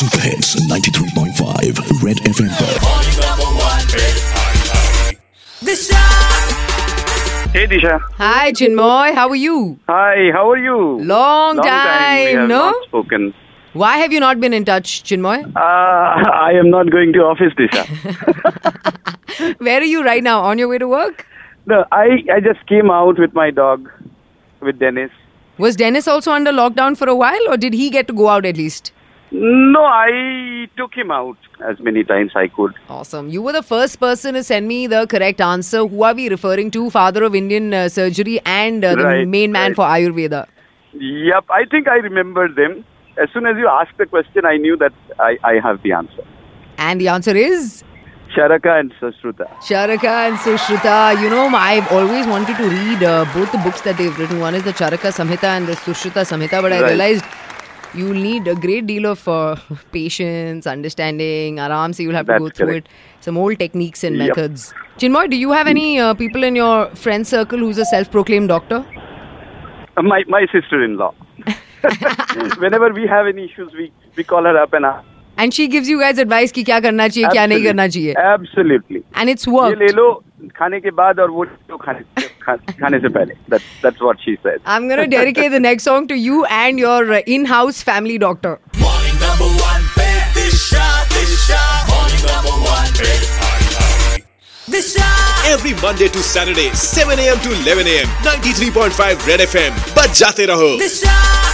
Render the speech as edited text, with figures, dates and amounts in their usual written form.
Super hits 93.5 red FM पर। Hey Disha. Hi, Chinmoy. How are you? Hi, how are you? Long We time, have no? not spoken. Why have you not been in touch, Chinmoy? I am not going to office, Disha. Where are you right now? On your way to work? No, I just came out with my dog, with Dennis. Was Dennis also under lockdown for a while, or did he get to go out at least? No, I took him out as many times I could. Awesome. You were the first person to send me the correct answer. Who are we referring to? Father of Indian surgery and the Right, main man right. for Ayurveda. Yep, I think I remembered them. As soon as you asked the question, I knew that I have the answer. And the answer is? Charaka and Sushruta. Charaka and Sushruta. You know, I've always wanted to read both the books that they've written. One is the Charaka Samhita and the Sushruta Samhita, but I Right. realized you'll need a great deal of patience, understanding, aram se you'll have to That's go through correct. it. Some old techniques and Yep. methods. Chinmoy, do you have any people in your friend circle who's a self-proclaimed doctor? My sister-in-law. Whenever we have any issues, we call her up and ask. And she gives you guys advice कि क्या करना चाहिए, क्या नहीं करना चाहिए. Absolutely. And it's ये worked. ले लो खाने के बाद और वो ले लो खाने से पहले. That's what she said. I'm going to dedicate the next song to you and your in-house family doctor. Morning number one पे Disha. Morning number one पे Disha. Every Monday to Saturday, 7 a.m. to 11 a.m. 93.5 Red FM. बज जाते रहो.